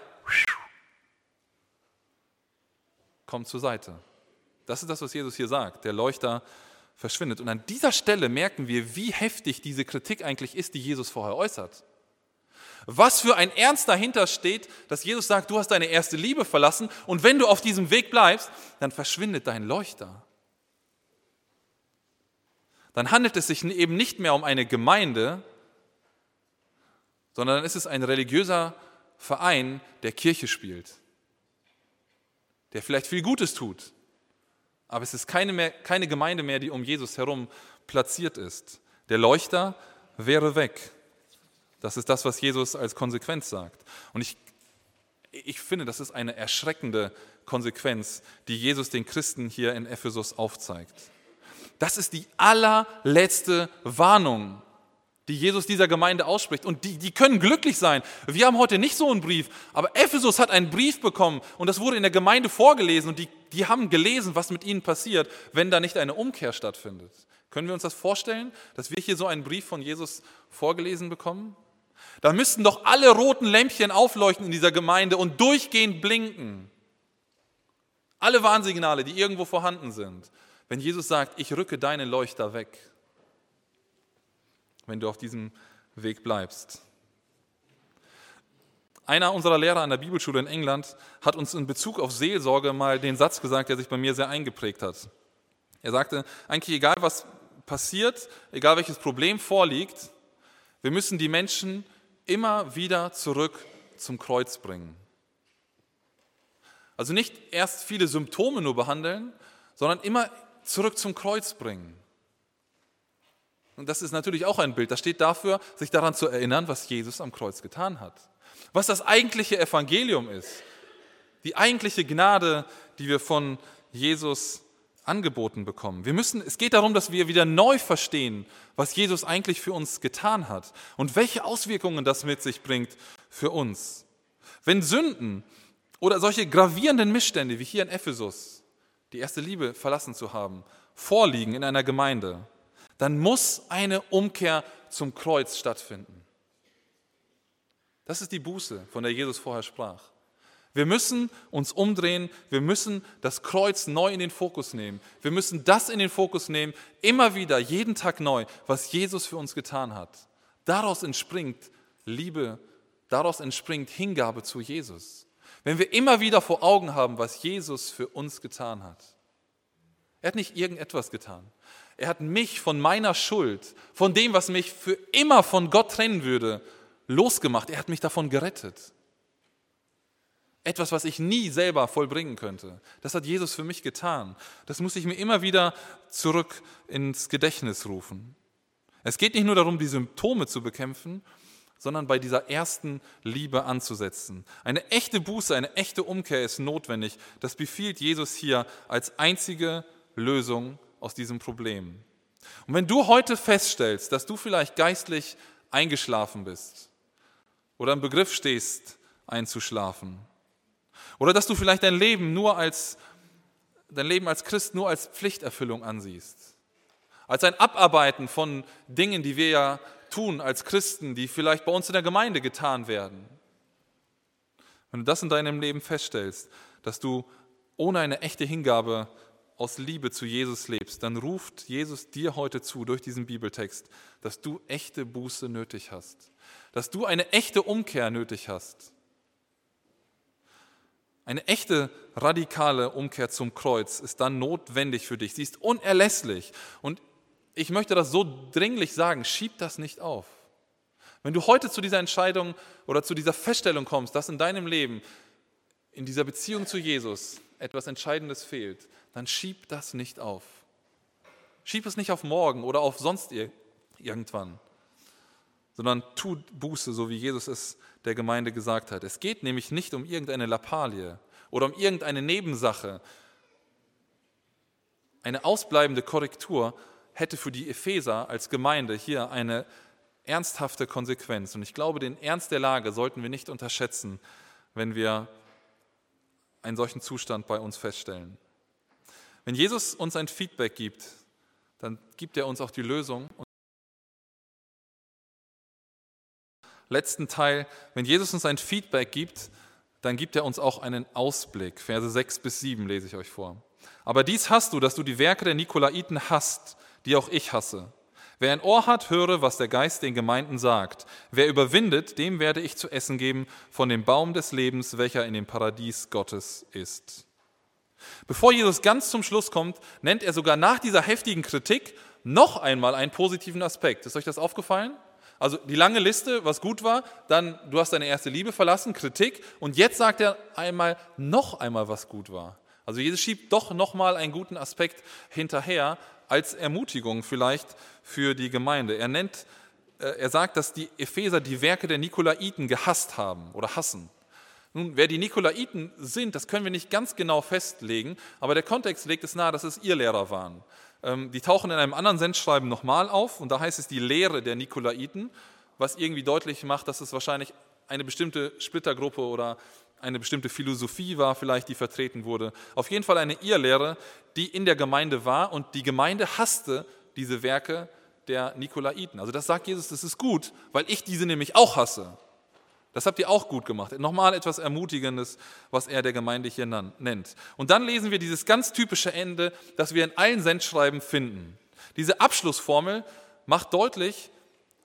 kommt zur Seite. Das ist das, was Jesus hier sagt. Der Leuchter verschwindet. Und an dieser Stelle merken wir, wie heftig diese Kritik eigentlich ist, die Jesus vorher äußert. Was für ein Ernst dahinter steht, dass Jesus sagt, du hast deine erste Liebe verlassen und wenn du auf diesem Weg bleibst, dann verschwindet dein Leuchter. Dann handelt es sich eben nicht mehr um eine Gemeinde, sondern dann ist es ein religiöser Verein, der Kirche spielt, der vielleicht viel Gutes tut, aber es ist keine, mehr, keine Gemeinde mehr, die um Jesus herum platziert ist. Der Leuchter wäre weg. Das ist das, was Jesus als Konsequenz sagt. Und ich, ich finde, das ist eine erschreckende Konsequenz, die Jesus den Christen hier in Ephesus aufzeigt. Das ist die allerletzte Warnung, die Jesus dieser Gemeinde ausspricht. Und die, die können glücklich sein. Wir haben heute nicht so einen Brief, aber Ephesus hat einen Brief bekommen und das wurde in der Gemeinde vorgelesen und die, die haben gelesen, was mit ihnen passiert, wenn da nicht eine Umkehr stattfindet. Können wir uns das vorstellen, dass wir hier so einen Brief von Jesus vorgelesen bekommen? Da müssten doch alle roten Lämpchen aufleuchten in dieser Gemeinde und durchgehend blinken. Alle Warnsignale, die irgendwo vorhanden sind. Wenn Jesus sagt, ich rücke deine Leuchter weg, wenn du auf diesem Weg bleibst. Einer unserer Lehrer an der Bibelschule in England hat uns in Bezug auf Seelsorge mal den Satz gesagt, der sich bei mir sehr eingeprägt hat. Er sagte, eigentlich egal was passiert, egal welches Problem vorliegt, wir müssen die Menschen immer wieder zurück zum Kreuz bringen. Also nicht erst viele Symptome nur behandeln, sondern immer zurück zum Kreuz bringen. Und das ist natürlich auch ein Bild, das steht dafür, sich daran zu erinnern, was Jesus am Kreuz getan hat. Was das eigentliche Evangelium ist, die eigentliche Gnade, die wir von Jesus angeboten bekommen. Wir müssen, es geht darum, dass wir wieder neu verstehen, was Jesus eigentlich für uns getan hat und welche Auswirkungen das mit sich bringt für uns. Wenn Sünden oder solche gravierenden Missstände wie hier in Ephesus, die erste Liebe verlassen zu haben, vorliegen in einer Gemeinde, dann muss eine Umkehr zum Kreuz stattfinden. Das ist die Buße, von der Jesus vorher sprach. Wir müssen uns umdrehen, wir müssen das Kreuz neu in den Fokus nehmen. Wir müssen das in den Fokus nehmen, immer wieder, jeden Tag neu, was Jesus für uns getan hat. Daraus entspringt Liebe, daraus entspringt Hingabe zu Jesus. Wenn wir immer wieder vor Augen haben, was Jesus für uns getan hat. Er hat nicht irgendetwas getan. Er hat mich von meiner Schuld, von dem, was mich für immer von Gott trennen würde, losgemacht. Er hat mich davon gerettet. Etwas, was ich nie selber vollbringen könnte. Das hat Jesus für mich getan. Das muss ich mir immer wieder zurück ins Gedächtnis rufen. Es geht nicht nur darum, die Symptome zu bekämpfen, sondern bei dieser ersten Liebe anzusetzen. Eine echte Buße, eine echte Umkehr ist notwendig. Das befiehlt Jesus hier als einzige Lösung aus diesem Problem. Und wenn du heute feststellst, dass du vielleicht geistlich eingeschlafen bist oder im Begriff stehst, einzuschlafen, oder dass du vielleicht dein Leben nur als, dein Leben als Christ nur als Pflichterfüllung ansiehst, als ein Abarbeiten von Dingen, die wir ja tun als Christen, die vielleicht bei uns in der Gemeinde getan werden. Wenn du das in deinem Leben feststellst, dass du ohne eine echte Hingabe aus Liebe zu Jesus lebst, dann ruft Jesus dir heute zu durch diesen Bibeltext, dass du echte Buße nötig hast, dass du eine echte Umkehr nötig hast. Eine echte radikale Umkehr zum Kreuz ist dann notwendig für dich. Sie ist unerlässlich. Und ich möchte das so dringlich sagen, schieb das nicht auf. Wenn du heute zu dieser Entscheidung oder zu dieser Feststellung kommst, dass in deinem Leben, in dieser Beziehung zu Jesus etwas Entscheidendes fehlt, dann schieb das nicht auf. Schieb es nicht auf morgen oder auf sonst irgendwann, sondern tu Buße, so wie Jesus es der Gemeinde gesagt hat. Es geht nämlich nicht um irgendeine Lappalie oder um irgendeine Nebensache. Eine ausbleibende Korrektur hätte für die Epheser als Gemeinde hier eine ernsthafte Konsequenz. Und ich glaube, den Ernst der Lage sollten wir nicht unterschätzen, wenn wir einen solchen Zustand bei uns feststellen. Wenn Jesus uns ein Feedback gibt, dann gibt er uns auch die Lösung. Letzten Teil, wenn Jesus uns ein Feedback gibt, dann gibt er uns auch einen Ausblick. Verse sechs bis sieben lese ich euch vor. Aber dies hast du, dass du die Werke der Nikolaiten hasst, die auch ich hasse. Wer ein Ohr hat, höre, was der Geist den Gemeinden sagt. Wer überwindet, dem werde ich zu essen geben von dem Baum des Lebens, welcher in dem Paradies Gottes ist. Bevor Jesus ganz zum Schluss kommt, nennt er sogar nach dieser heftigen Kritik noch einmal einen positiven Aspekt. Ist euch das aufgefallen? Also die lange Liste, was gut war, dann du hast deine erste Liebe verlassen, Kritik, und jetzt sagt er einmal noch einmal, was gut war. Also Jesus schiebt doch noch mal einen guten Aspekt hinterher als Ermutigung vielleicht für die Gemeinde. Er nennt, er sagt, dass die Epheser die Werke der Nikolaiten gehasst haben oder hassen. Nun, wer die Nikolaiten sind, das können wir nicht ganz genau festlegen, aber der Kontext legt es nahe, dass es Irrlehrer waren. Die tauchen in einem anderen Sendschreiben nochmal auf und da heißt es die Lehre der Nikolaiten, was irgendwie deutlich macht, dass es wahrscheinlich eine bestimmte Splittergruppe oder eine bestimmte Philosophie war, vielleicht die vertreten wurde. Auf jeden Fall eine Irrlehre, die in der Gemeinde war und die Gemeinde hasste diese Werke der Nikolaiten. Also das sagt Jesus, das ist gut, weil ich diese nämlich auch hasse. Das habt ihr auch gut gemacht. Nochmal etwas Ermutigendes, was er der Gemeinde hier nennt. Und dann lesen wir dieses ganz typische Ende, das wir in allen Sendschreiben finden. Diese Abschlussformel macht deutlich,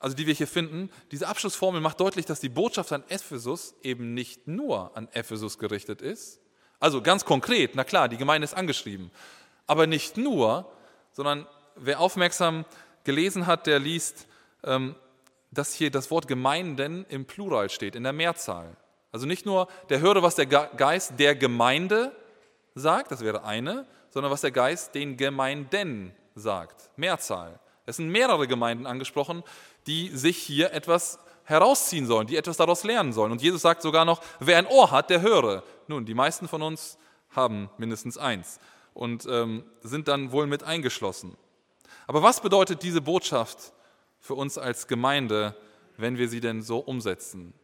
also die wir hier finden, diese Abschlussformel macht deutlich, dass die Botschaft an Ephesus eben nicht nur an Ephesus gerichtet ist. Also ganz konkret, na klar, die Gemeinde ist angeschrieben, aber nicht nur, sondern wer aufmerksam gelesen hat, der liest, dass hier das Wort Gemeinden im Plural steht, in der Mehrzahl. Also nicht nur der höre, was der Geist der Gemeinde sagt, das wäre eine, sondern was der Geist den Gemeinden sagt, Mehrzahl. Es sind mehrere Gemeinden angesprochen, die sich hier etwas herausziehen sollen, die etwas daraus lernen sollen. Und Jesus sagt sogar noch, wer ein Ohr hat, der höre. Nun, die meisten von uns haben mindestens eins und ähm, sind dann wohl mit eingeschlossen. Aber was bedeutet diese Botschaft für uns als Gemeinde, wenn wir sie denn so umsetzen?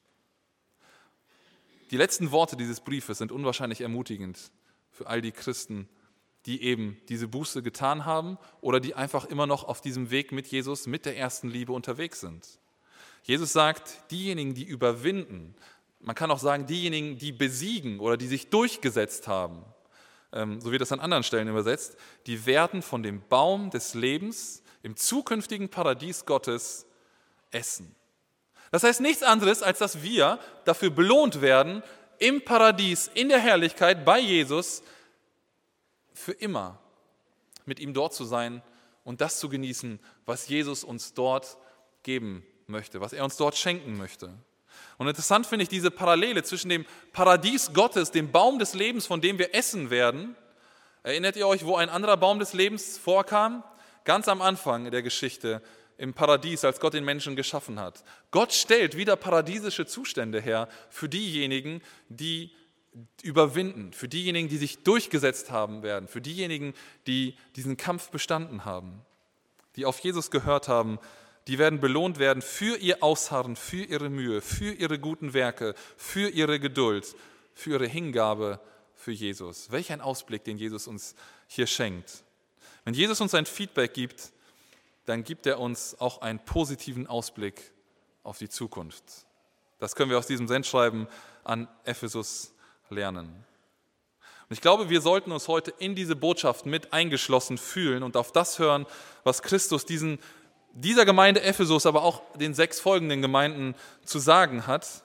Die letzten Worte dieses Briefes sind unwahrscheinlich ermutigend für all die Christen, die eben diese Buße getan haben oder die einfach immer noch auf diesem Weg mit Jesus, mit der ersten Liebe unterwegs sind. Jesus sagt, diejenigen, die überwinden, man kann auch sagen, diejenigen, die besiegen oder die sich durchgesetzt haben, so wird das an anderen Stellen übersetzt, die werden von dem Baum des Lebens im zukünftigen Paradies Gottes essen. Das heißt nichts anderes, als dass wir dafür belohnt werden, im Paradies, in der Herrlichkeit bei Jesus, für immer mit ihm dort zu sein und das zu genießen, was Jesus uns dort geben möchte, was er uns dort schenken möchte. Und interessant finde ich diese Parallele zwischen dem Paradies Gottes, dem Baum des Lebens, von dem wir essen werden. Erinnert ihr euch, wo ein anderer Baum des Lebens vorkam? Ganz am Anfang der Geschichte im Paradies, als Gott den Menschen geschaffen hat. Gott stellt wieder paradiesische Zustände her für diejenigen, die überwinden, für diejenigen, die sich durchgesetzt haben werden, für diejenigen, die diesen Kampf bestanden haben, die auf Jesus gehört haben, die werden belohnt werden für ihr Ausharren, für ihre Mühe, für ihre guten Werke, für ihre Geduld, für ihre Hingabe für Jesus. Welch ein Ausblick, den Jesus uns hier schenkt. Wenn Jesus uns ein Feedback gibt, dann gibt er uns auch einen positiven Ausblick auf die Zukunft. Das können wir aus diesem Sendschreiben an Ephesus lernen. Und ich glaube, wir sollten uns heute in diese Botschaft mit eingeschlossen fühlen und auf das hören, was Christus diesen, dieser Gemeinde Ephesus, aber auch den sechs folgenden Gemeinden zu sagen hat.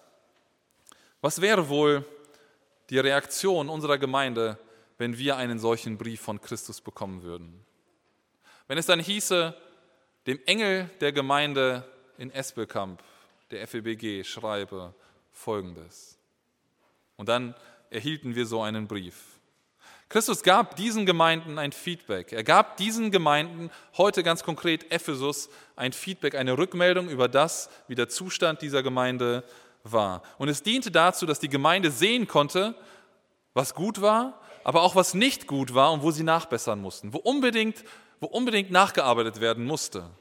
Was wäre wohl die Reaktion unserer Gemeinde, wenn wir einen solchen Brief von Christus bekommen würden? Wenn es dann hieße, dem Engel der Gemeinde in Espelkamp, der F E B G, schreibe Folgendes. Und dann erhielten wir so einen Brief. Christus gab diesen Gemeinden ein Feedback. Er gab diesen Gemeinden, heute ganz konkret Ephesus, ein Feedback, eine Rückmeldung über das, wie der Zustand dieser Gemeinde war. Und es diente dazu, dass die Gemeinde sehen konnte, was gut war, aber auch was nicht gut war und wo sie nachbessern mussten, wo unbedingt, wo unbedingt nachgearbeitet werden musste.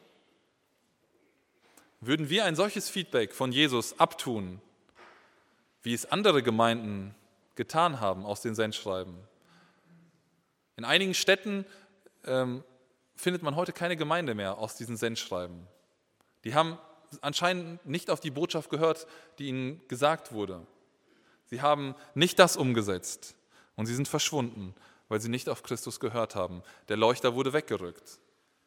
Würden wir ein solches Feedback von Jesus abtun, wie es andere Gemeinden getan haben aus den Sendschreiben? In einigen Städten ähm, findet man heute keine Gemeinde mehr aus diesen Sendschreiben. Die haben anscheinend nicht auf die Botschaft gehört, die ihnen gesagt wurde. Sie haben nicht das umgesetzt und sie sind verschwunden, weil sie nicht auf Christus gehört haben. Der Leuchter wurde weggerückt.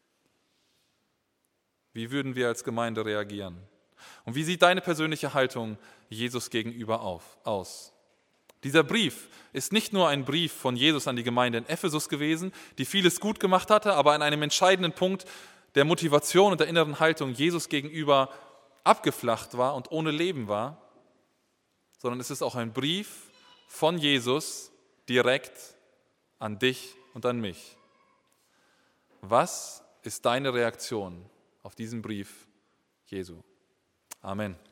Wie würden wir als Gemeinde reagieren? Und wie sieht deine persönliche Haltung Jesus gegenüber auf, aus? Dieser Brief ist nicht nur ein Brief von Jesus an die Gemeinde in Ephesus gewesen, die vieles gut gemacht hatte, aber an einem entscheidenden Punkt der Motivation und der inneren Haltung Jesus gegenüber abgeflacht war und ohne Leben war, sondern es ist auch ein Brief von Jesus direkt an dich und an mich. Was ist deine Reaktion auf diesen Brief Jesu? Amen.